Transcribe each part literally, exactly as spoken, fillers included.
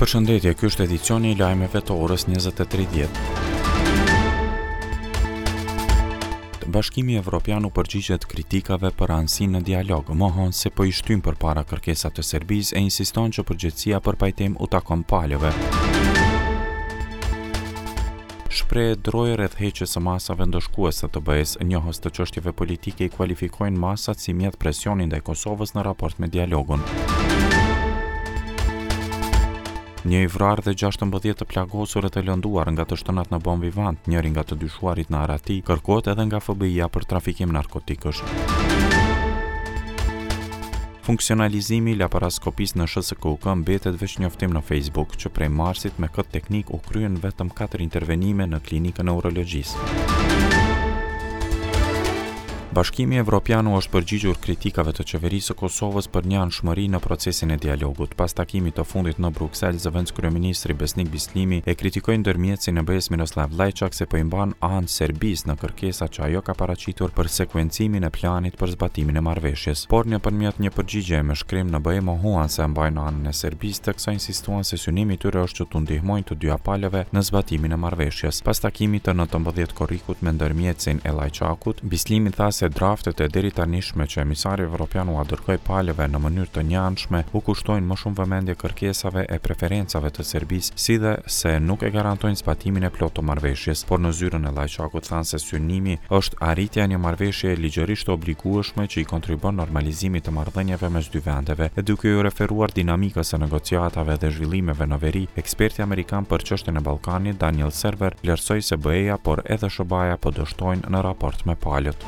Përshëndetje, ky është edicioni i lajmeve të orës njëzet e tridhjetë. Bashkimi Evropian u përgjigjet kritikave për anësinë në dialog, mohon se po i shtyn përpara kërkesat të Serbisë e insiston që përgjegjësia për pajtim u takon palëve. Shpreh drojë rreth heqjes së masave ndëshkuese të B E S, njohës të çështjeve politike i kualifikojnë masat si mjet presioni ndaj Kosovës në raport me dialogun. Një i vrarë dhe gjashtëmbëdhjetë të plagosur e të lënduar nga të shtënat në bom vivant, njëri nga të dyshuarit në Arati, kërkohet edhe nga F B I-a për trafikim narkotikësh. Funksionalizimi i laparaskopisë në S S K U K mbetet veç njoftim në Facebook, që prej marsit me këtë teknik u kryen vetëm katër intervenime në klinikën e urologjisë. Bashkimi Evropian u është përgjigjur kritikave të qeverisë së Kosovës për një anshmëri në procesin e dialogut. Pas takimit të fundit në Bruksel, zëvendës kryeministri Besnik Bislimi e kritikoi ndërmjetësin e B E S Miroslav Lajçak se po i mban anë Serbisë në kërkesat që ajo ka paraqitur për sekuencimin e planit për zbatimin e marrëveshjes. Por nëpërmjet një përgjigjeje me shkrim në B E mohuan se mbajnë anën e Serbisë, teksa insistuan se synimi i tyre është që t'u ndihmojnë të dyja palëve në zbatimin e marrëveshjes. Pas takimit të nëntëmbëdhjetë korrikut me ndërmjetësin e Lajçakut, Bislimi tha se draftet e deri tanishme që emisari evropian u dërgoi palëve në mënyrë të njëanshme u kushtojnë më shumë vëmendje kërkesave e preferencave të Serbisë, si dhe se nuk e garantojnë zbatimin e plotë të marrëveshjes, por në zyrën e Lajçakut thanë se synimi është arritja e një marrëveshje ligjërisht obligueshme që i kontribon normalizimit të marrëdhënieve mes dy vendeve, e duke u referuar dinamikës së negociatave dhe zhvillimeve në veri, eksperti amerikan për çështjen e Ballkanit Daniel Server vlerësoi se B E-ja por edhe S B A-ja po dështojnë në raport me palët.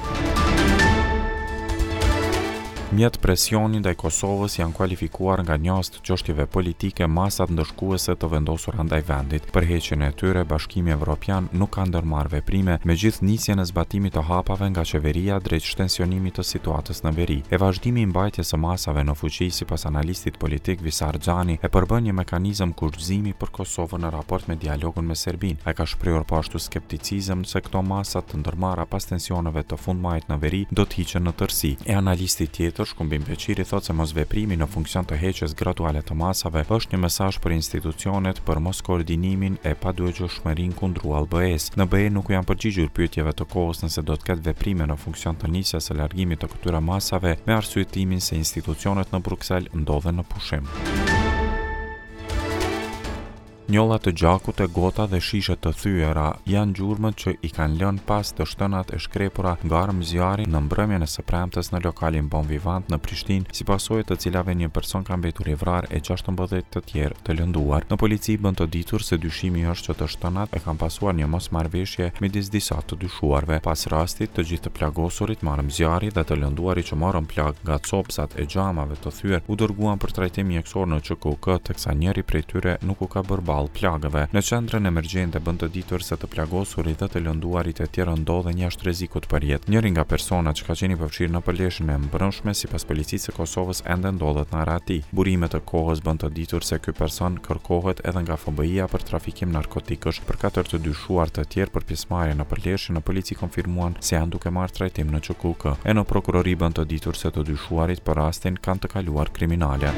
Mjet presioni ndaj Kosovës janë kualifikuar nga njohës të çështjeve politike masat ndëshkuese të vendosura ndaj vendit. Për heqjen e tyre, Bashkimi Evropian nuk ka ndërmarrë veprime, megjithë nisjen e zbatimit të hapave nga qeveria drejt shtensionimit të situatës në veri. E vazhdimi i mbajtjes së masave në fuqi sipas analistit politik Visar Xhani e përbën një mekanizëm kurthëzimi për Kosovën në raport me dialogun me Serbinë. Ai ka shprehur po ashtu skepticizëm se këto masa të ndërmarra pas tensioneve të fundmajit në veri do të hiqen në tërësi. E analisti tjetër Shkumbim Beqiri thotë se mosveprimi në funksion të heqjes graduale të masave është një mesazh për institucionet për mos koordinimin e paduajshmërinë kundruar B E S. Në B E nuk janë përgjigjur pyetjeve të kohës nëse do të ketë veprime në funksion të nisjes së largimit të këtyre masave me arsyetimin se institucionet në Bruksel ndodhen në pushim. Njolla të gjakut e gota dhe shishe të thyera janë gjurmët që i kanë lënë pas të shtënat e shkrepura nga armëzjarri në mbrëmjen e së premtes në lokalin Bon Vivant në Prishtinë, si pasojë të cilave një person ka mbetur i vrarë e gjashtëmbëdhjetë të tjerë të lënduar. Në polici bën të ditur se dyshimi është që të shtënat e kanë pasuar një mosmarrëveshje midis disa të dyshuarve. Pas rastit, të gjithë të plagosurit me armëzjarri dhe të lënduarit që morën plag nga copsat e xhamave të thyer u dërguan për trajtim mjekësor në Q K U K, teksa njëri prej tyre nuk u ka bërë plagëve. Në qendrën emergjente bën të ditur se të plagosurit dhe të lënduarit e tjerë ndodhen jashtë rrezikut për jetë. Njëri nga personat që ka qenë i përfshirë në përleshjen e mbrëmshme sipas policisë së Kosovës ende ndodhet në Arati. Burimet e kohës bën të ditur se ky person kërkohet edhe nga F B I-a për trafikim narkotikësh. Për katër të dyshuar të tjerë për pjesëmarrje në përleshje, në polici konfirmuan se janë duke marrë trajtim në Q K U K. E në prokurori bën të ditur se të dyshuarit për rastin kanë të kaluar kriminale.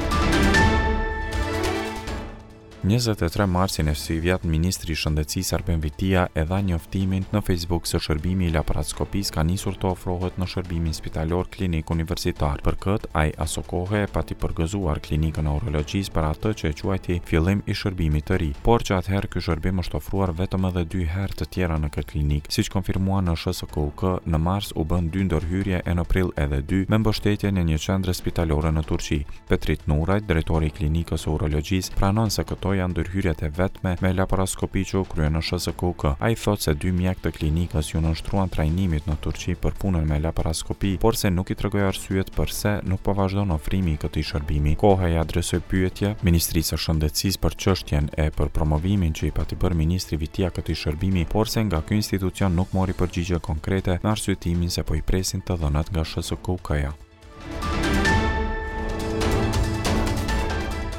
njëzet e tre marsin e këtij viti ministri i shëndetësisë Arben Vitia e dha njoftimin në Facebook se shërbimi i laparaskopisë ka nisur të ofrohet në shërbimin spitalor klinik universitar. Për këtë, ai asokohe e pati përgëzuar klinikën e urologjisë për atë që e quajti fillim i shërbimit të ri, por që atëherë ky shërbim është ofruar vetëm edhe dy herë të tjera në këtë klinikë. Siç konfirmuan në S S K U K, në mars u bën dy ndërhyrje e në prill edhe dy me mbështetjen e një qendre spitalore në Turqi. Petrit Nurajt, drejtori i klinikës së urologjisë, pranon se këto janë ndërhyrjet e vetme me laparaskopi që u kryen në S S K U K. Ai thotë se dy mjek të klinikës ju nënshtruan trajnimit në Turqi për punën me laparaskopi, por se nuk i tregoi arsyet pse nuk po vazhdon ofrimi i këtij shërbimi. Koha i adresoi pyetje Ministrisë së Shëndetësisë për çështjen e për promovimin që i pati bërë ministri Vitia këtij shërbimi, por se nga ky institucion nuk mori përgjigje konkrete me arsyetimin se po i presin të dhënat nga S S K U K-ja.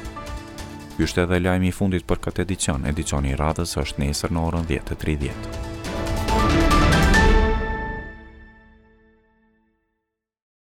Ky është edhe lajmi i fundit për këtë edicion. Edicioni i radhës është nesër në orën dhjetë e tridhjetë.